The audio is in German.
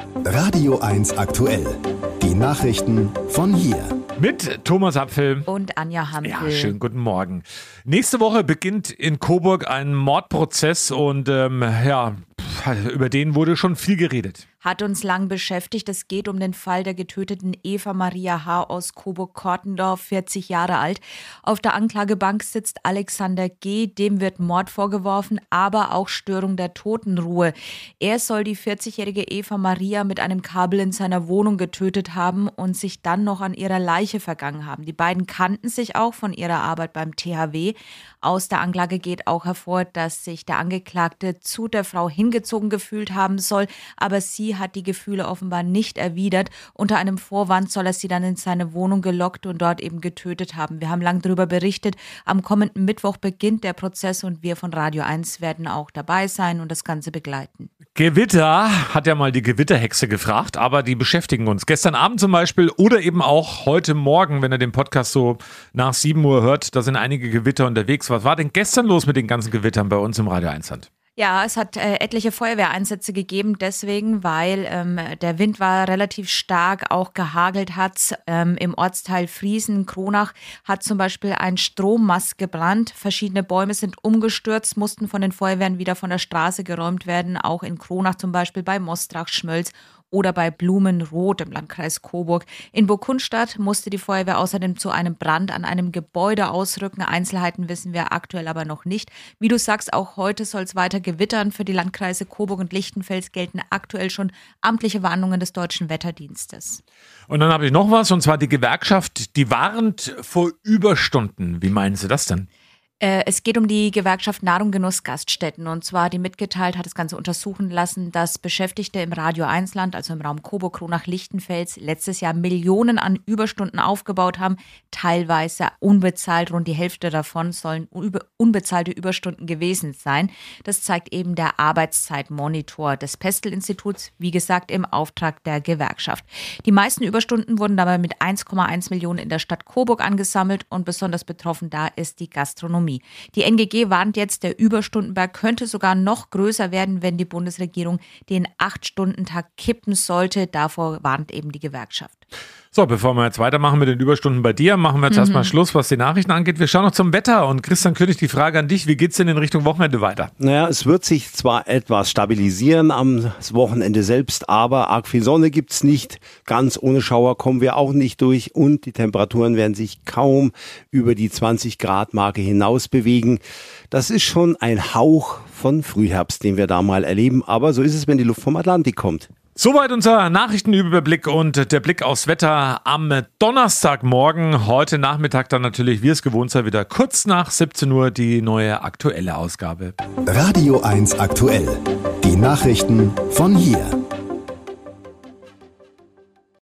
Radio 1 aktuell. Die Nachrichten von hier. Mit Thomas Apfel und Anja Hampel. Ja, schönen guten Morgen. Nächste Woche beginnt in Coburg ein Mordprozess und über den wurde schon viel geredet. Hat uns lang beschäftigt. Es geht um den Fall der getöteten Eva Maria H. aus Coburg-Kortendorf, 40 Jahre alt. Auf der Anklagebank sitzt Alexander G., dem wird Mord vorgeworfen, aber auch Störung der Totenruhe. Er soll die 40-jährige Eva Maria mit einem Kabel in seiner Wohnung getötet haben und sich dann noch an ihrer Leiche vergangen haben. Die beiden kannten sich auch von ihrer Arbeit beim THW. Aus der Anklage geht auch hervor, dass sich der Angeklagte zu der Frau hingezogen gefühlt haben soll, aber sie hat die Gefühle offenbar nicht erwidert. Unter einem Vorwand soll er sie dann in seine Wohnung gelockt und dort eben getötet haben. Wir haben lang darüber berichtet. Am kommenden Mittwoch beginnt der Prozess und wir von Radio 1 werden auch dabei sein und das Ganze begleiten. Gewitter hat ja mal die Gewitterhexe gefragt, aber die beschäftigen uns. Gestern Abend zum Beispiel oder eben auch heute Morgen, wenn ihr den Podcast so nach 7 Uhr hört, da sind einige Gewitter unterwegs. Was war denn gestern los mit den ganzen Gewittern bei uns im Radio 1-Land? Ja, es hat etliche Feuerwehreinsätze gegeben, deswegen, weil der Wind war relativ stark, auch gehagelt hat's. Im Ortsteil Friesen, Kronach, hat zum Beispiel ein Strommast gebrannt. Verschiedene Bäume sind umgestürzt, mussten von den Feuerwehren wieder von der Straße geräumt werden. Auch in Kronach zum Beispiel bei Mostrach, Schmölz oder bei Blumenroth im Landkreis Coburg. In Burgkundstadt musste die Feuerwehr außerdem zu einem Brand an einem Gebäude ausrücken. Einzelheiten wissen wir aktuell aber noch nicht. Wie du sagst, auch heute soll es weiter gewittern. Für die Landkreise Coburg und Lichtenfels gelten aktuell schon amtliche Warnungen des Deutschen Wetterdienstes. Und dann habe ich noch was, und zwar die Gewerkschaft, die warnt vor Überstunden. Wie meinen Sie das denn? Es geht um die Gewerkschaft Nahrung Genuss Gaststätten, und zwar die mitgeteilt, hat das Ganze untersuchen lassen, dass Beschäftigte im Radio 1-Land, also im Raum Coburg, Kronach, Lichtenfels, letztes Jahr Millionen an Überstunden aufgebaut haben, teilweise unbezahlt. Rund die Hälfte davon sollen unbezahlte Überstunden gewesen sein. Das zeigt eben der Arbeitszeitmonitor des Pestel-Instituts, wie gesagt, im Auftrag der Gewerkschaft. Die meisten Überstunden wurden dabei mit 1,1 Millionen in der Stadt Coburg angesammelt und besonders betroffen da ist die Gastronomie. Die NGG warnt jetzt, der Überstundenberg könnte sogar noch größer werden, wenn die Bundesregierung den 8-Stunden-Tag kippen sollte. Davor warnt eben die Gewerkschaft. So, bevor wir jetzt weitermachen mit den Überstunden bei dir, machen wir jetzt erstmal Schluss, was die Nachrichten angeht. Wir schauen noch zum Wetter. Und Christian König, die Frage an dich, wie geht's denn in Richtung Wochenende weiter? Naja, es wird sich zwar etwas stabilisieren am Wochenende selbst, aber arg viel Sonne gibt's nicht. Ganz ohne Schauer kommen wir auch nicht durch und die Temperaturen werden sich kaum über die 20-Grad-Marke hinaus bewegen. Das ist schon ein Hauch von Frühherbst, den wir da mal erleben. Aber so ist es, wenn die Luft vom Atlantik kommt. Soweit unser Nachrichtenüberblick und der Blick aufs Wetter am Donnerstagmorgen. Heute Nachmittag dann natürlich, wie es gewohnt sei, wieder kurz nach 17 Uhr die neue aktuelle Ausgabe. Radio 1 aktuell. Die Nachrichten von hier.